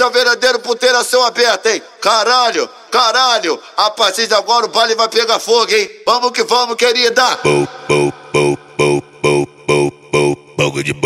é o verdadeiro puteiro a céu aberto, hein? Caralho, caralho, a partir de agora o baile vai pegar fogo, hein? Vamos que vamos, querida! Boga de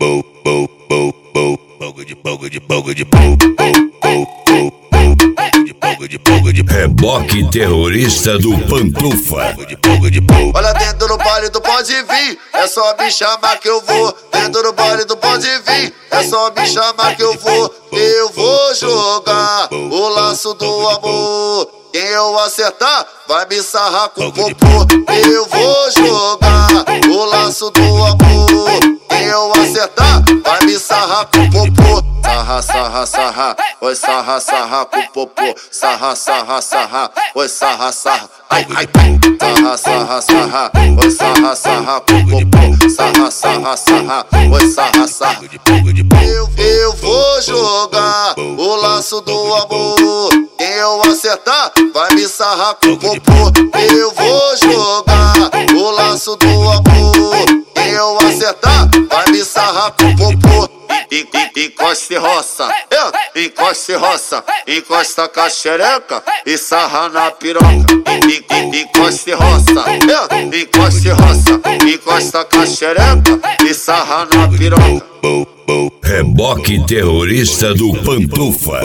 Reboque terrorista do Pantufa. Olha, dentro do baile do pode vir, é só me chamar que eu vou. Dentro do baile do pode vir, é só me chamar que eu vou. Eu vou jogar o laço do amor. Quem eu acertar vai me sarrar com o popô. Eu vou jogar o laço do amor. Quem eu acertar vai me sarrar com o popô. Sarra, sarra, sarra, oi sarra, sarra com o popô. Sarra, sarra, sarra, oi sarra, sarra. Ai, ai, ai. Sarra, sarra, sarra, oi sarra, sarra com o popô. Sarra, sarra, sarra, oi sarra, sarra. Eu vou jogar o laço do amor. Quem eu acertar vai me sarrar com o popô. Eu vou jogar o laço do amor. Quem eu acertar vai me sarrar com o popô. Encosta e roça, encosta e roça, encosta com a xereca e sarra na piroca. Encosta e roça, encosta e roça, encosta com a xereca e sarra na piroca. Reboque terrorista do Pantufa.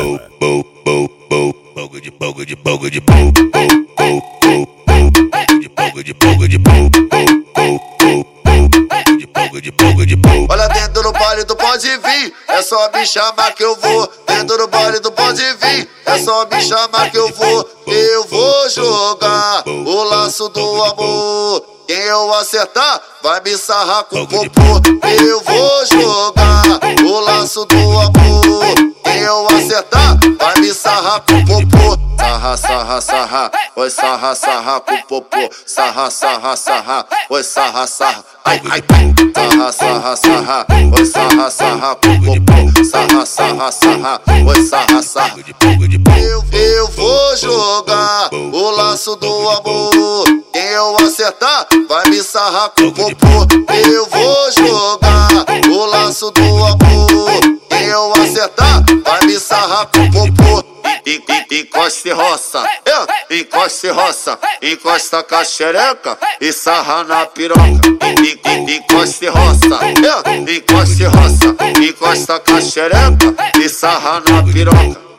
Olha, dentro do baile do pode vir, é só me chamar que eu vou. Dentro do baile do pode vir, é só me chamar que eu vou. Eu vou jogar o laço do amor. Quem eu acertar vai me sarrar com o popô. Eu vou jogar o laço do amor. Quem eu acertar vai me sarrar com o popô. Sarra, sarra, sarra, oi sarra, sarra com o popô. Sarra, sarra, sarra, oi sarra, sarra. Ai, ai, ai. Sarra, sarra, sarra, oi sarra, sarra com o popô. Sarra, sarra, sarra, oi sarra, sarra. Eu vou jogar o laço do amor. Quem eu acertar vai me sarrar com o popô. Eu vou jogar o laço do amor. Quem eu acertar vai me sarrar com o popô. Encosta e roça, encosta e roça, encosta com a xereca e sarra na piroca. Encosta e roça, encosta e roça, encosta com a xereca e sarra na piroca.